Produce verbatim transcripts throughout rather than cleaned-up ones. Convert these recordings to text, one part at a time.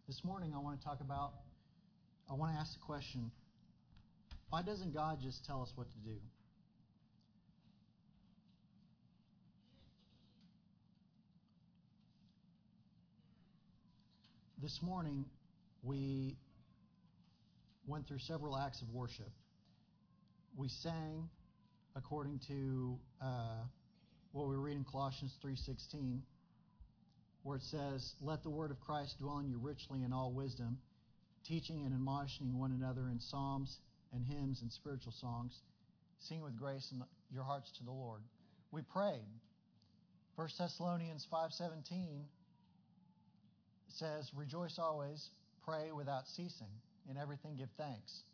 This morning I want to talk about, I want to ask the question, why doesn't God just tell us what to do? This morning we went through several acts of worship. We sang according to uh, what we read in Colossians three sixteen, where it says, "Let the word of Christ dwell in you richly in all wisdom, teaching and admonishing one another in psalms and hymns and spiritual songs, singing with grace in your hearts to the Lord." We prayed. First Thessalonians five seventeen says, "Rejoice always, pray without ceasing, in everything give thanks."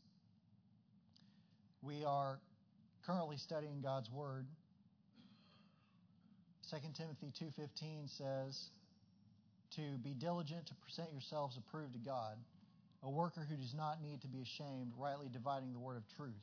We are currently studying God's Word. Second Timothy two fifteen says to be diligent to present yourselves approved to God, a worker who does not need to be ashamed, rightly dividing the word of truth.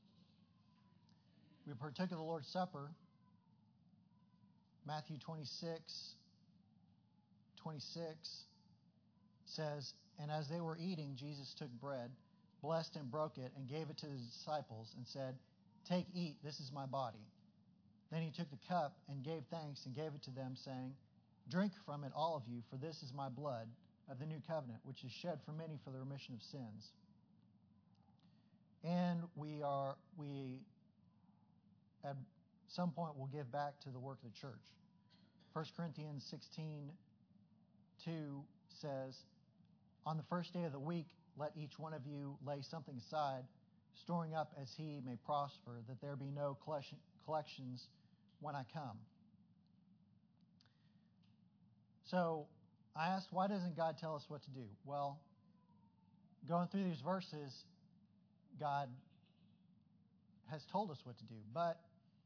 We partook of the Lord's Supper. Matthew twenty-six twenty-six says, "And as they were eating, Jesus took bread, blessed and broke it, and gave it to his disciples, and said, 'Take, eat, this is my body.' Then he took the cup and gave thanks and gave it to them, saying, 'Drink from it, all of you, for this is my blood of the new covenant, which is shed for many for the remission of sins.'" And we are we at some point will give back to the work of the church. First Corinthians sixteen two says, "On the first day of the week, let each one of you lay something aside, storing up as he may prosper, that there be no collections when I come." So I asked, why doesn't God tell us what to do? Well, going through these verses, God has told us what to do. But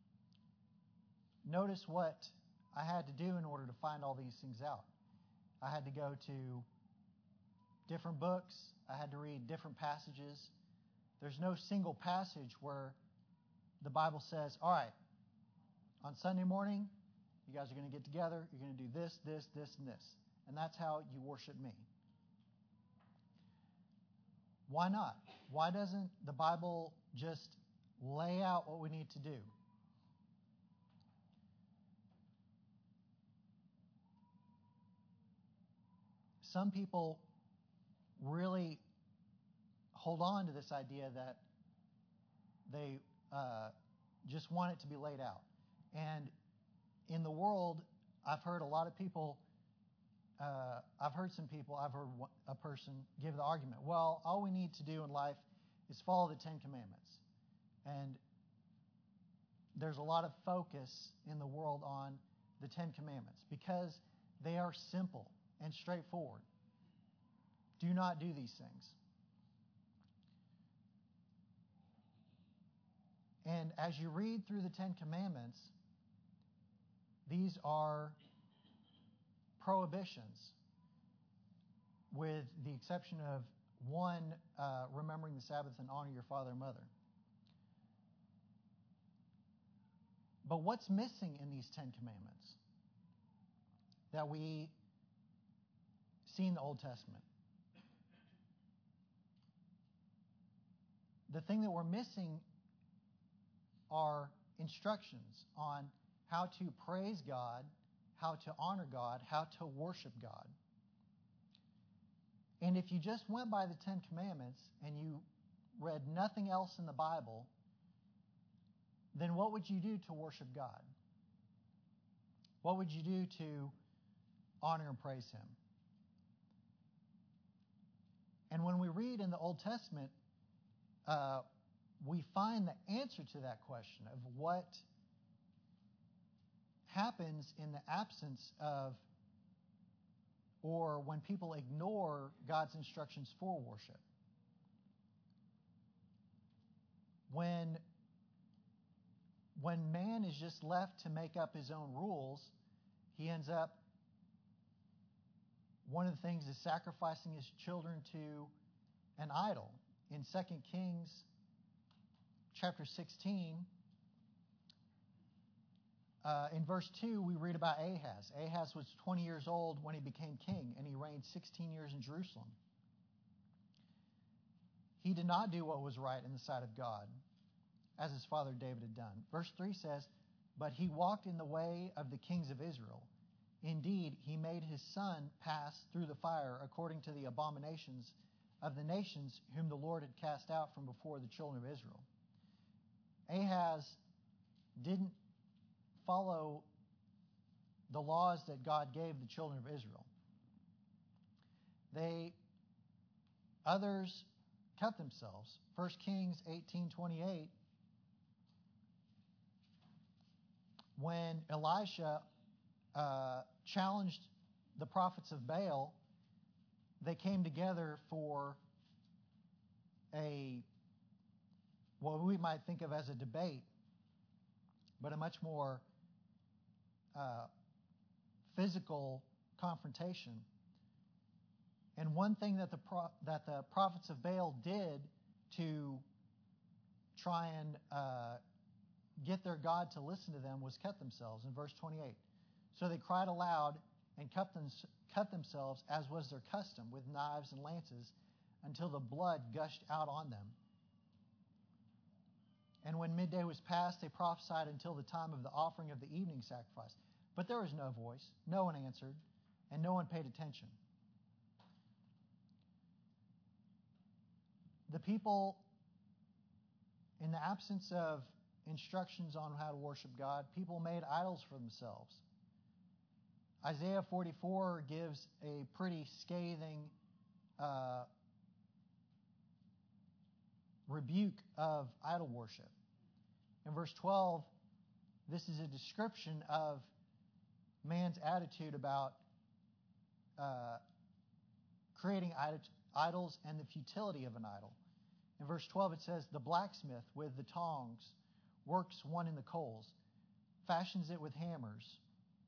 notice what I had to do in order to find all these things out. I had to go to different books. I had to read different passages. There's no single passage where the Bible says, all right, on Sunday morning, you guys are going to get together. You're going to do this, this, this, and this. And that's how you worship me. Why not? Why doesn't the Bible just lay out what we need to do? Some people really hold on to this idea that they uh, just want it to be laid out. And in the world, I've heard a lot of people, uh, I've heard some people, I've heard a person give the argument, well, all we need to do in life is follow the Ten Commandments. And there's a lot of focus in the world on the Ten Commandments because they are simple and straightforward. Do not do these things. And as you read through the Ten Commandments, these are prohibitions, with the exception of one, uh, remembering the Sabbath and honor your father and mother. But what's missing in these Ten Commandments that we see in the Old Testament? The thing that we're missing are instructions on how to praise God, how to honor God, how to worship God. And if you just went by the Ten Commandments and you read nothing else in the Bible, then what would you do to worship God? What would you do to honor and praise Him? And when we read in the Old Testament, uh, we find the answer to that question of what happens in the absence of, or when people ignore God's instructions for worship. When, when man is just left to make up his own rules, he ends up, one of the things is sacrificing his children to an idol. In Second Kings chapter sixteen, uh, in verse two, we read about Ahaz. Ahaz was twenty years old when he became king, and he reigned sixteen years in Jerusalem. He did not do what was right in the sight of God, as his father David had done. Verse three says, but he walked in the way of the kings of Israel. Indeed, he made his son pass through the fire according to the abominations of the nations whom the Lord had cast out from before the children of Israel. Ahaz didn't follow the laws that God gave the children of Israel. They, others cut themselves. First Kings eighteen twenty-eight, when Elisha uh, challenged the prophets of Baal, they came together for a, what we might think of as a debate, but a much more uh, physical confrontation. And one thing that the pro- that the prophets of Baal did to try and uh, get their God to listen to them was cut themselves. In verse twenty-eight, so they cried aloud and cut, them, cut themselves, as was their custom, with knives and lances, until the blood gushed out on them. And when midday was past, they prophesied until the time of the offering of the evening sacrifice. But there was no voice, no one answered, and no one paid attention. The people, in the absence of instructions on how to worship God, people made idols for themselves. Isaiah forty-four gives a pretty scathing uh, rebuke of idol worship. In verse twelve, this is a description of man's attitude about uh, creating idols and the futility of an idol. In verse twelve it says, the blacksmith with the tongs works one in the coals, fashions it with hammers,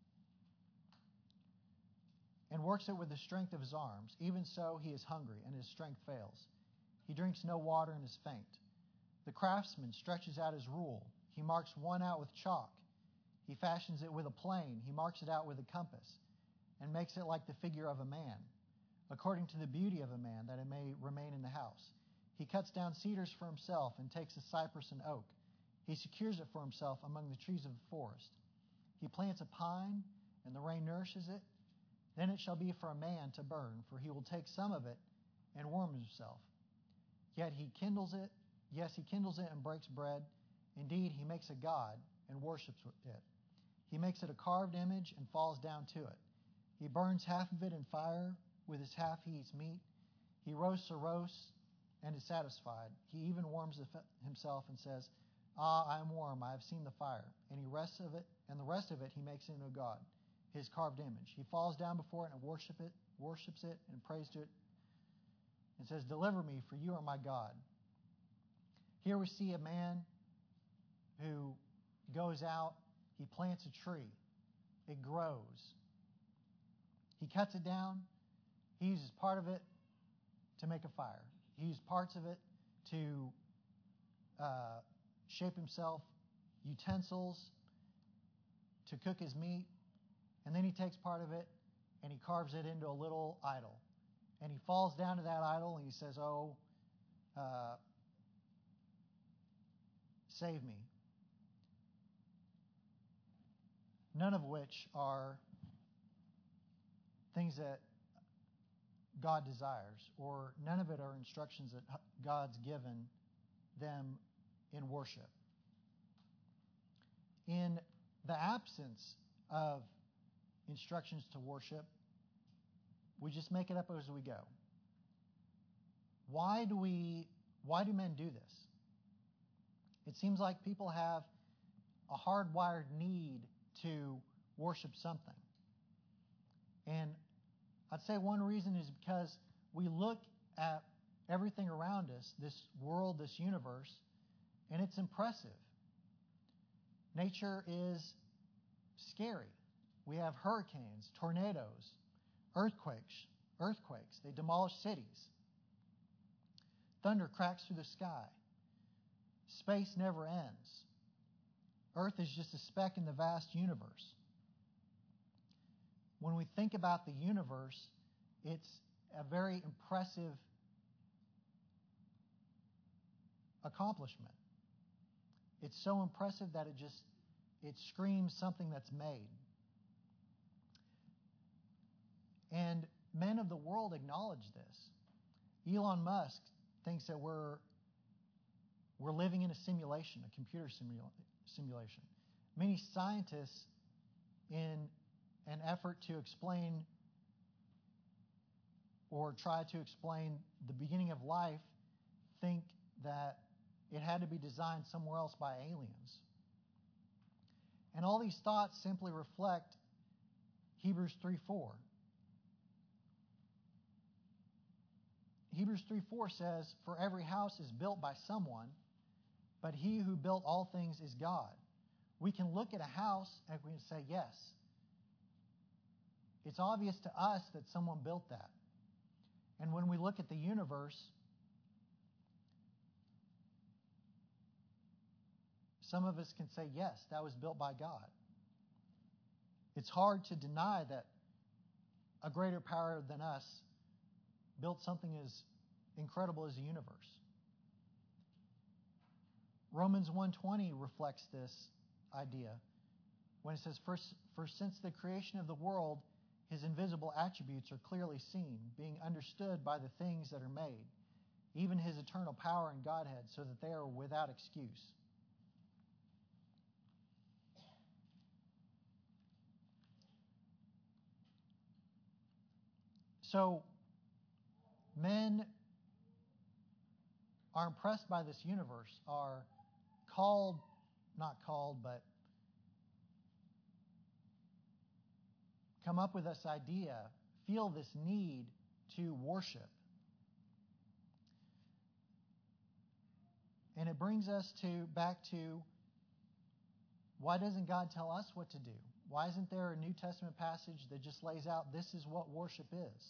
and works it with the strength of his arms. Even so he is hungry, and his strength fails. He drinks no water and is faint. The craftsman stretches out his rule. He marks one out with chalk. He fashions it with a plane. He marks it out with a compass, and makes it like the figure of a man, according to the beauty of a man, that it may remain in the house. He cuts down cedars for himself, and takes a cypress and oak. He secures it for himself among the trees of the forest. He plants a pine, and the rain nourishes it. Then it shall be for a man to burn, for he will take some of it and warm himself. Yet he kindles it, yes, he kindles it and breaks bread. Indeed, he makes a god and worships it. He makes it a carved image and falls down to it. He burns half of it in fire, with his half he eats meat. He roasts a roast and is satisfied. He even warms himself and says, ah, I am warm, I have seen the fire. And he rests of it, and the rest of it he makes into a god, his carved image. He falls down before it and worship it, worships it and prays to it, and says, deliver me, for you are my God. Here we see a man who goes out, he plants a tree, it grows. He cuts it down, he uses part of it to make a fire. He uses parts of it to uh, shape himself utensils, to cook his meat. And then he takes part of it and he carves it into a little idol. And he falls down to that idol and he says, oh, uh, save me. None of which are things that God desires, or none of it are instructions that God's given them in worship. In the absence of instructions to worship, we just make it up as we go. Why do we why do men do this? It seems like people have a hardwired need to worship something. And I'd say one reason is because we look at everything around us, this world, this universe, and it's impressive. Nature is scary. We have hurricanes, tornadoes, earthquakes, earthquakes. They demolish cities. Thunder cracks through the sky. Space never ends. Earth is just a speck in the vast universe. When we think about the universe, it's a very impressive accomplishment. It's so impressive that it just it screams something that's made. And men of the world acknowledge this. Elon Musk thinks that we're we're living in a simulation, a computer simula- simulation. Many scientists, in an effort to explain or try to explain the beginning of life, think that it had to be designed somewhere else by aliens. And all these thoughts simply reflect Hebrews three four. Hebrews three four says, "For every house is built by someone, but he who built all things is God." We can look at a house and we can say, yes, it's obvious to us that someone built that. And when we look at the universe, some of us can say, yes, that was built by God. It's hard to deny that a greater power than us built something as incredible as the universe. Romans one twenty reflects this idea when it says, for, for since the creation of the world, his invisible attributes are clearly seen, being understood by the things that are made, even his eternal power and Godhead, so that they are without excuse. So, men are impressed by this universe, are called, not called, but come up with this idea, feel this need to worship. And it brings us to back to, why doesn't God tell us what to do? Why isn't there a New Testament passage that just lays out this is what worship is?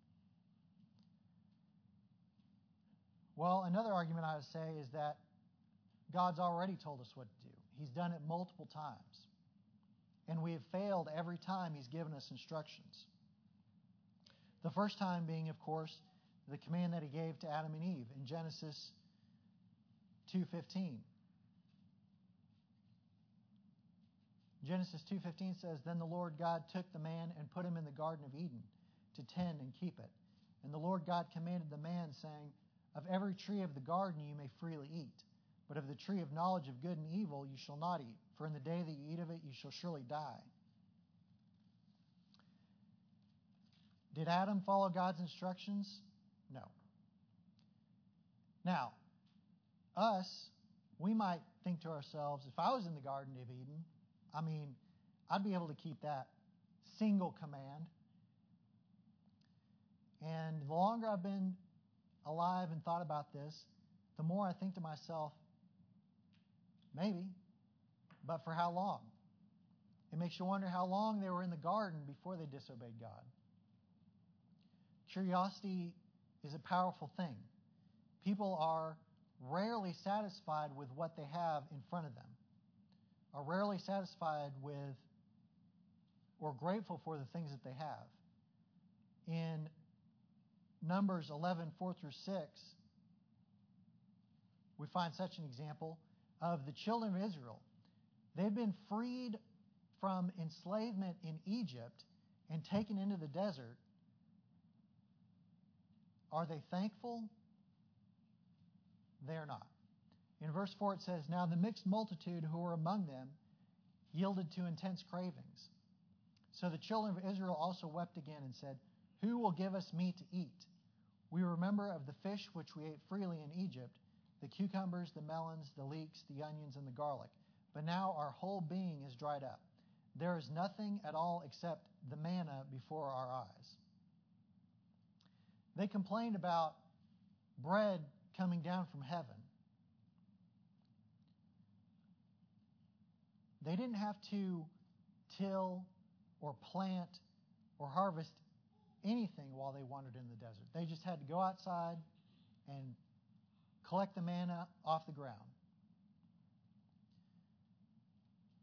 Well, another argument I would say is that God's already told us what to do. He's done it multiple times. And we have failed every time He's given us instructions. The first time being, of course, the command that He gave to Adam and Eve in Genesis two fifteen. Genesis two fifteen says, "Then the Lord God took the man and put him in the Garden of Eden to tend and keep it. And the Lord God commanded the man, saying, Of every tree of the garden you may freely eat, but of the tree of knowledge of good and evil you shall not eat, for in the day that you eat of it you shall surely die." Did Adam follow God's instructions? No. Now, us, we might think to ourselves, if I was in the Garden of Eden, I mean, I'd be able to keep that single command. And the longer I've been alive and thought about this, the more I think to myself, maybe, but for how long? It makes you wonder how long they were in the garden before they disobeyed God. Curiosity is a powerful thing. People are rarely satisfied with what they have in front of them, are rarely satisfied with or grateful for the things that they have. In Numbers eleven, four through six, we find such an example of the children of Israel. They've been freed from enslavement in Egypt and taken into the desert. Are they thankful? They are not. In verse four it says, "Now the mixed multitude who were among them yielded to intense cravings. So the children of Israel also wept again and said, 'Who will give us meat to eat? We remember of the fish which we ate freely in Egypt, the cucumbers, the melons, the leeks, the onions, and the garlic. But now our whole being is dried up. There is nothing at all except the manna before our eyes.'" They complained about bread coming down from heaven. They didn't have to till or plant or harvest anything while they wandered in the desert. They just had to go outside and collect the manna off the ground.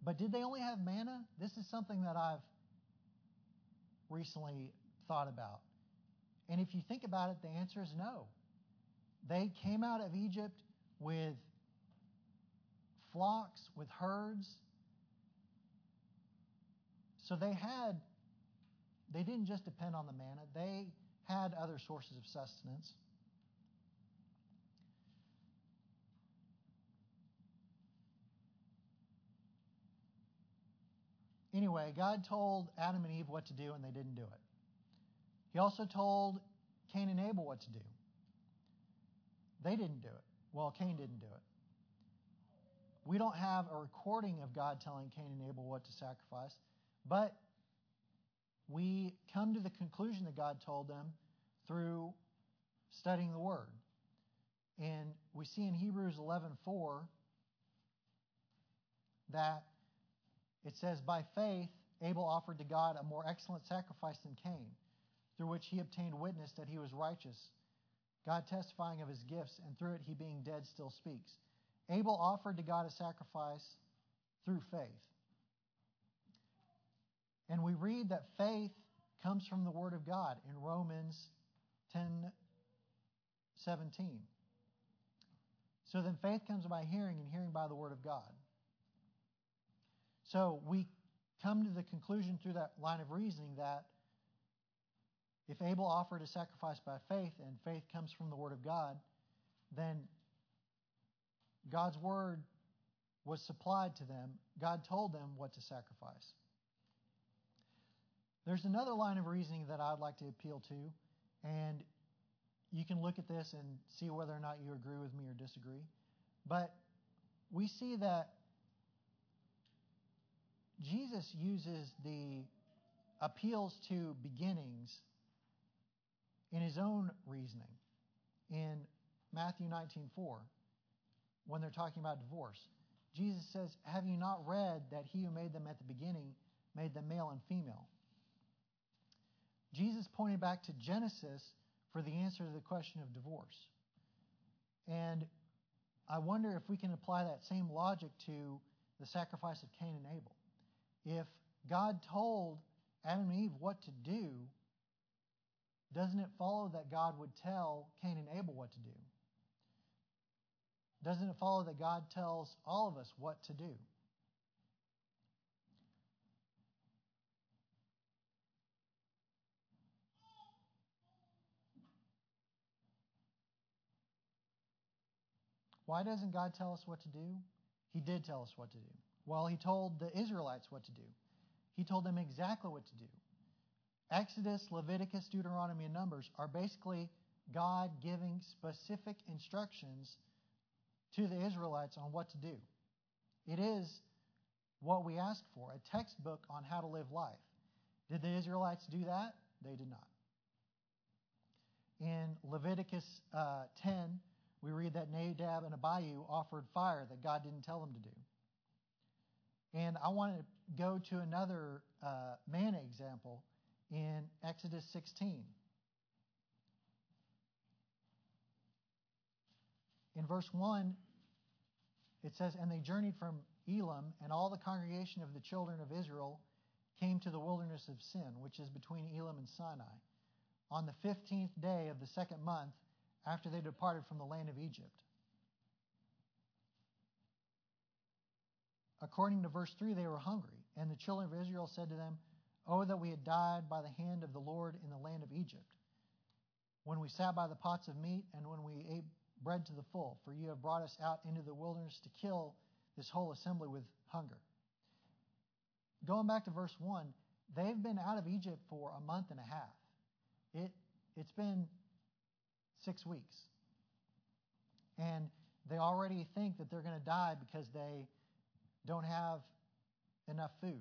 But did they only have manna? This is something that I've recently thought about. And if you think about it, the answer is no. They came out of Egypt with flocks, with herds. So they had, they didn't just depend on the manna. They had other sources of sustenance. Anyway, God told Adam and Eve what to do, and they didn't do it. He also told Cain and Abel what to do. They didn't do it. Well, Cain didn't do it. We don't have a recording of God telling Cain and Abel what to sacrifice, but we come to the conclusion that God told them through studying the Word. And we see in Hebrews eleven four that it says, "By faith Abel offered to God a more excellent sacrifice than Cain, through which he obtained witness that he was righteous, God testifying of his gifts, and through it he being dead still speaks." Abel offered to God a sacrifice through faith. And we read that faith comes from the Word of God in Romans ten seventeen. So then faith comes by hearing, and hearing by the Word of God. So we come to the conclusion through that line of reasoning that if Abel offered a sacrifice by faith, and faith comes from the Word of God, then God's Word was supplied to them. God told them what to sacrifice. There's another line of reasoning that I'd like to appeal to, and you can look at this and see whether or not you agree with me or disagree. But we see that Jesus uses the appeals to beginnings in his own reasoning in Matthew nineteen four, when they're talking about divorce. Jesus says, "Have you not read that he who made them at the beginning made them male and female?" Jesus pointed back to Genesis for the answer to the question of divorce. And I wonder if we can apply that same logic to the sacrifice of Cain and Abel. If God told Adam and Eve what to do, doesn't it follow that God would tell Cain and Abel what to do? Doesn't it follow that God tells all of us what to do? Why doesn't God tell us what to do? He did tell us what to do. Well, he told the Israelites what to do. He told them exactly what to do. Exodus, Leviticus, Deuteronomy, and Numbers are basically God giving specific instructions to the Israelites on what to do. It is what we ask for, a textbook on how to live life. Did the Israelites do that? They did not. In Leviticus uh, ten, we read that Nadab and Abihu offered fire that God didn't tell them to do. And I want to go to another uh, manna example in Exodus sixteen. In verse one, it says, "And they journeyed from Elim, and all the congregation of the children of Israel came to the wilderness of Sin, which is between Elim and Sinai, on the fifteenth day of the second month after they departed from the land of Egypt." According to verse three, they were hungry, and the children of Israel said to them, "Oh, that we had died by the hand of the Lord in the land of Egypt, when we sat by the pots of meat, and when we ate bread to the full, for you have brought us out into the wilderness to kill this whole assembly with hunger." Going back to verse one, they've been out of Egypt for a month and a half. It, it's been six weeks. And they already think that they're going to die because they don't have enough food.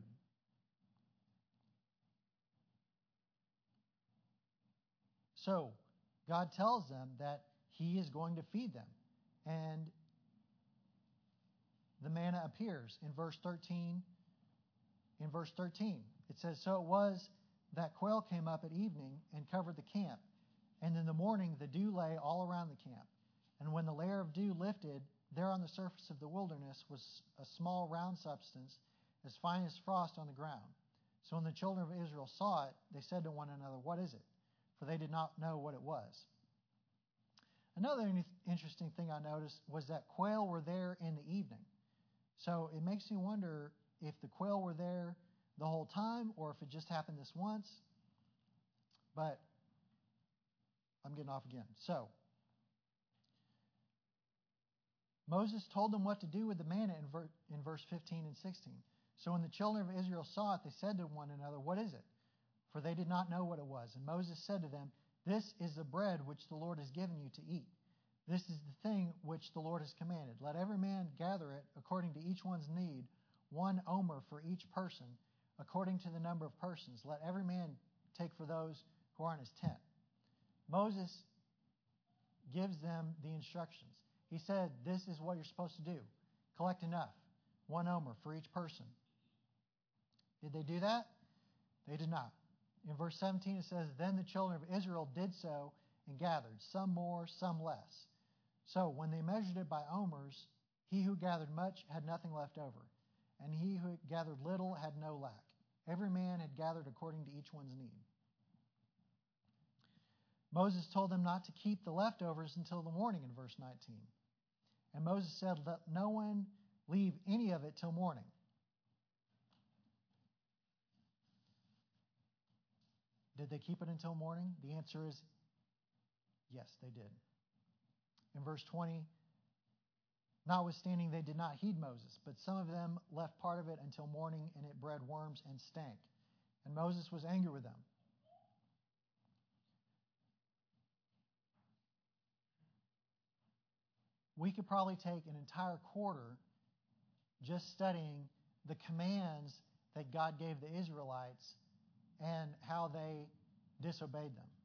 So God tells them that he is going to feed them. And the manna appears in verse thirteen. In verse thirteen, it says, "So it was that quail came up at evening and covered the camp. And in the morning the dew lay all around the camp. And when the layer of dew lifted, there on the surface of the wilderness was a small round substance, as fine as frost on the ground. So when the children of Israel saw it, they said to one another, "What is it?" For they did not know what it was. Another interesting thing I noticed was that quail were there in the evening. So it makes me wonder if the quail were there the whole time or if it just happened this once. But I'm getting off again. So Moses told them what to do with the manna in, ver- in verse fifteen and sixteen. So when the children of Israel saw it, they said to one another, "What is it?" For they did not know what it was. And Moses said to them, "This is the bread which the Lord has given you to eat. This is the thing which the Lord has commanded. Let every man gather it according to each one's need, one omer for each person, according to the number of persons. Let every man take for those who are in his tent." Moses gives them the instructions. He said, this is what you're supposed to do. Collect enough, one omer for each person. Did they do that? They did not. In verse seventeen it says, "Then the children of Israel did so and gathered, some more, some less. So when they measured it by omers, he who gathered much had nothing left over, and he who gathered little had no lack. Every man had gathered according to each one's need." Moses told them not to keep the leftovers until the morning in verse nineteen. And Moses said, "Let no one leave any of it till morning." Did they keep it until morning? The answer is yes, they did. In verse twenty, "Notwithstanding, they did not heed Moses, but some of them left part of it until morning, and it bred worms and stank. And Moses was angry with them." We could probably take an entire quarter just studying the commands that God gave the Israelites and how they disobeyed them.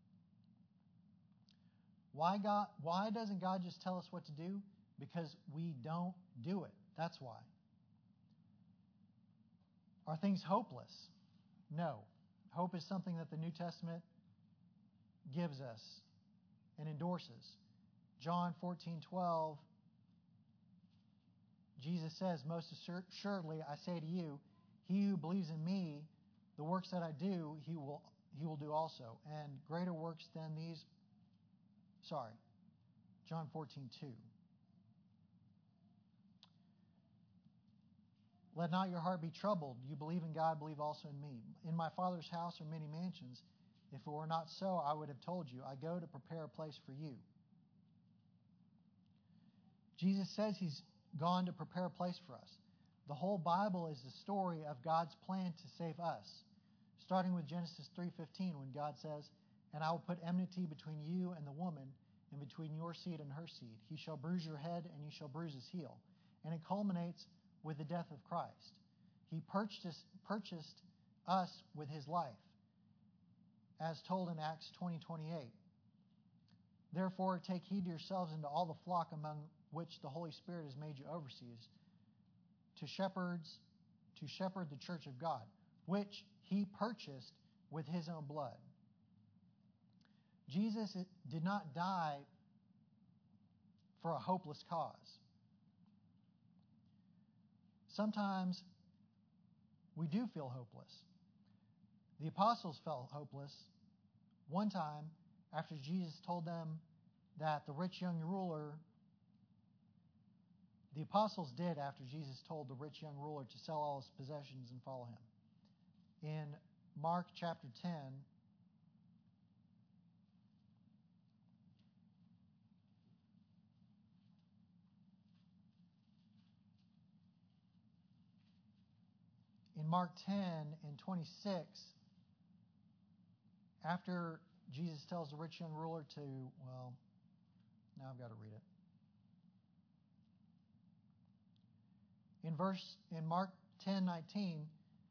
Why God? Why doesn't God just tell us what to do? Because we don't do it. That's why. Are things hopeless? No. Hope is something that the New Testament gives us and endorses. John fourteen twelve, Jesus says, "Most assuredly I say to you, he who believes in me, the works that I do, he will he will do also. And greater works than these." Sorry, John fourteen two. "Let not your heart be troubled. You believe in God, believe also in me. In my Father's house are many mansions. If it were not so, I would have told you. I go to prepare a place for you." Jesus says he's gone to prepare a place for us. The whole Bible is the story of God's plan to save us. Starting with Genesis three fifteen, when God says, "And I will put enmity between you and the woman, and between your seed and her seed. He shall bruise your head, and you shall bruise his heel." And it culminates with the death of Christ. He purchased, purchased us with his life, as told in Acts twenty twenty-eight. "Therefore take heed to yourselves and to all the flock among which the Holy Spirit has made you overseers, to shepherds, to shepherd the church of God, which he purchased with his own blood." Jesus did not die for a hopeless cause. Sometimes we do feel hopeless. The apostles felt hopeless one time after Jesus told them that the rich young ruler, the apostles did after Jesus told the rich young ruler to sell all his possessions and follow him. In Mark chapter ten, in Mark ten and twenty-six, after Jesus tells the rich young ruler to, well, now I've got to read it. In verse in Mark ten nineteen,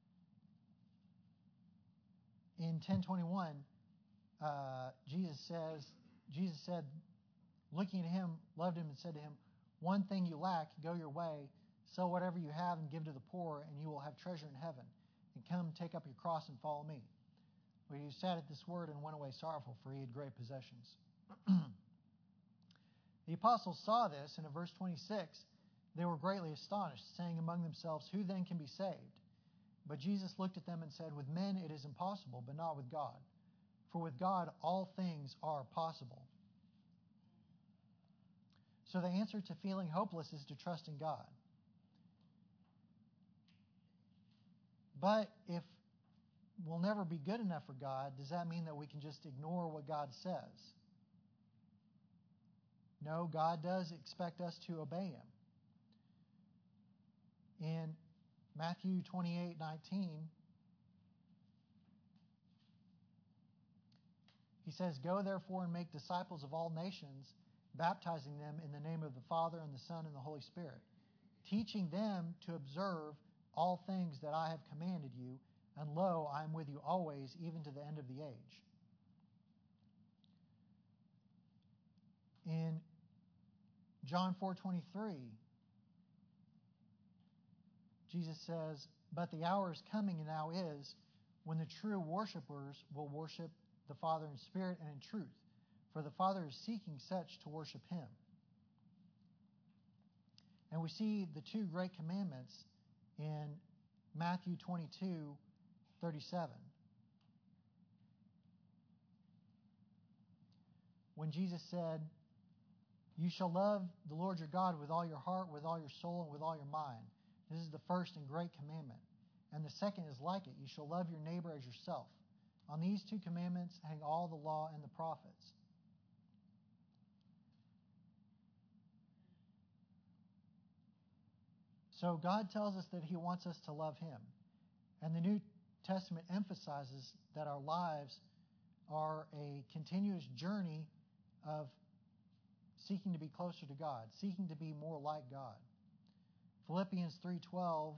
in ten twenty-one, uh, Jesus says, Jesus said, looking at him, loved him and said to him, "One thing you lack, go your way, sell whatever you have and give to the poor, and you will have treasure in heaven. And come, take up your cross and follow me." But he sat at this word and went away sorrowful, for he had great possessions. The apostles saw this, and in verse twenty-six, they were greatly astonished, saying among themselves, "Who then can be saved?" But Jesus looked at them and said, with men it is impossible, but not with God. For with God all things are possible. So the answer to feeling hopeless is to trust in God. But if we'll never be good enough for God, does that mean that we can just ignore what God says? No, God does expect us to obey Him. In Matthew twenty-eight nineteen, He says, "Go therefore and make disciples of all nations, baptizing them in the name of the Father and the Son and the Holy Spirit, teaching them to observe all things that I have commanded you, and lo, I am with you always, even to the end of the age." In John four twenty-three, Jesus says, "But the hour is coming and now is, when the true worshipers will worship the Father in spirit and in truth, for the Father is seeking such to worship Him." And we see the two great commandments in Matthew twenty-two thirty-seven. When Jesus said, "You shall love the Lord your God with all your heart, with all your soul, and with all your mind. This is the first and great commandment. And the second is like it. You shall love your neighbor as yourself. On these two commandments hang all the law and the prophets." So God tells us that He wants us to love Him. And the New Testament emphasizes that our lives are a continuous journey of seeking to be closer to God, seeking to be more like God. Philippians three twelve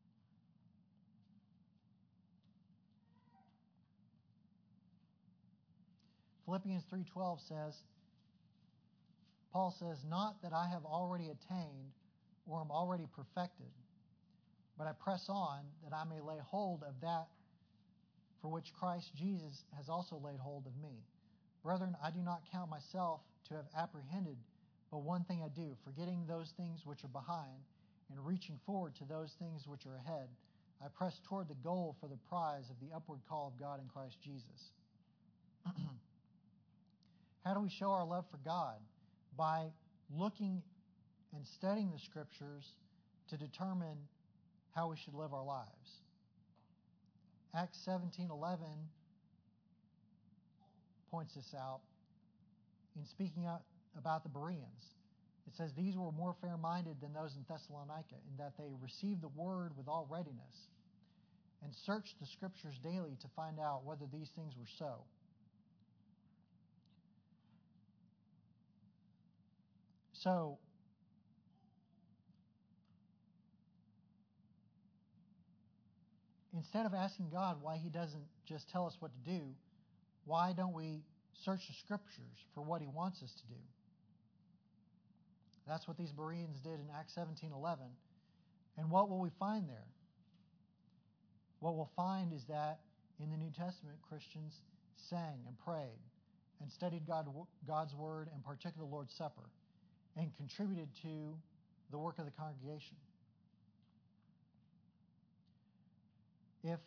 Philippians three twelve says, Paul says, "Not that I have already attained or am already perfected, but I press on that I may lay hold of that for which Christ Jesus has also laid hold of me. Brethren, I do not count myself to have apprehended, but one thing I do, forgetting those things which are behind and reaching forward to those things which are ahead, I press toward the goal for the prize of the upward call of God in Christ Jesus." How do we show our love for God? By looking and studying the Scriptures to determine how we should live our lives. Acts seventeen eleven points this out in speaking out about the Bereans. It says, "These were more fair-minded than those in Thessalonica, in that they received the word with all readiness, and searched the Scriptures daily to find out whether these things were so." So, instead of asking God why He doesn't just tell us what to do, why don't we search the Scriptures for what He wants us to do? That's what these Bereans did in Acts seventeen eleven. And what will we find there? What we'll find is that in the New Testament, Christians sang and prayed and studied God, God's Word and partook of the Lord's Supper and contributed to the work of the congregation. If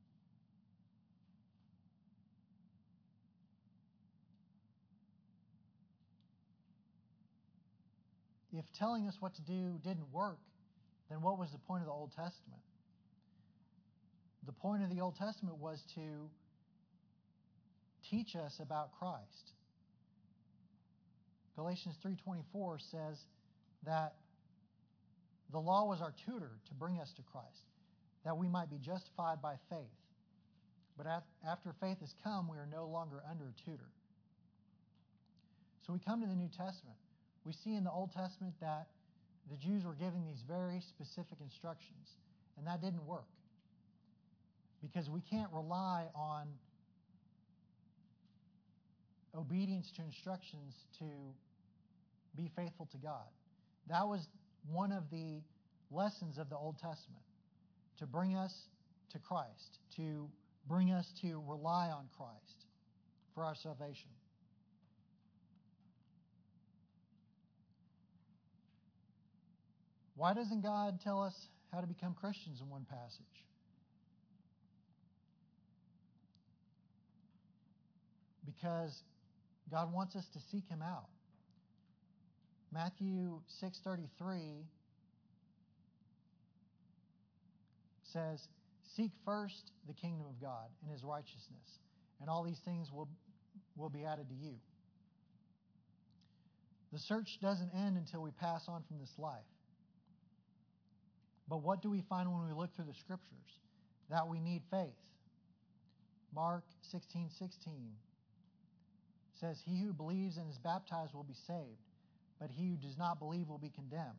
If telling us what to do didn't work, then what was the point of the Old Testament? The point of the Old Testament was to teach us about Christ. Galatians three twenty-four says that the law was our tutor to bring us to Christ, that we might be justified by faith. But after faith has come, we are no longer under a tutor. So we come to the New Testament. We see in the Old Testament that the Jews were giving these very specific instructions, and that didn't work. Because we can't rely on obedience to instructions to be faithful to God. That was one of the lessons of the Old Testament, to bring us to Christ, to bring us to rely on Christ for our salvation. Why doesn't God tell us how to become Christians in one passage? because God wants us to seek Him out. Matthew six thirty-three says, "Seek first the kingdom of God and His righteousness, and all these things will, will be added to you." The search doesn't end until we pass on from this life. But what do we find when we look through the Scriptures? That we need faith. Mark sixteen sixteen says, "He who believes and is baptized will be saved, but he who does not believe will be condemned."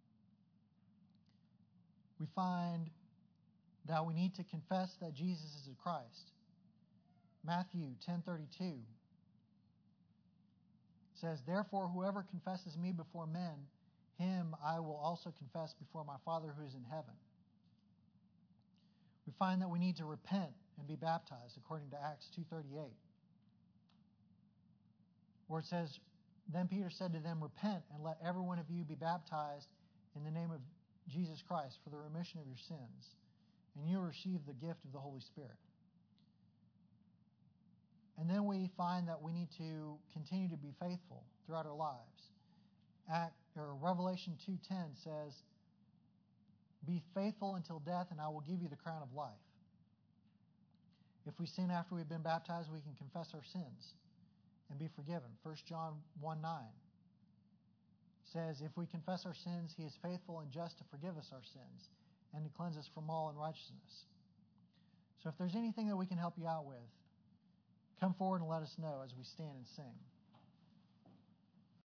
We find that we need to confess that Jesus is the Christ. Matthew ten thirty-two says, "Therefore whoever confesses me before men, him I will also confess before my Father who is in heaven." We find that we need to repent and be baptized according to Acts two thirty-eight, where it says, "Then Peter said to them, Repent and let every one of you be baptized in the name of Jesus Christ for the remission of your sins, and you will receive the gift of the Holy Spirit." And then we find that we need to continue to be faithful throughout our lives. Act, or Revelation two ten says, "Be faithful until death, and I will give you the crown of life." If we sin after we've been baptized, we can confess our sins and be forgiven. First John one nine says, "If we confess our sins, He is faithful and just to forgive us our sins and to cleanse us from all unrighteousness." So if there's anything that we can help you out with, come forward and let us know as we stand and sing.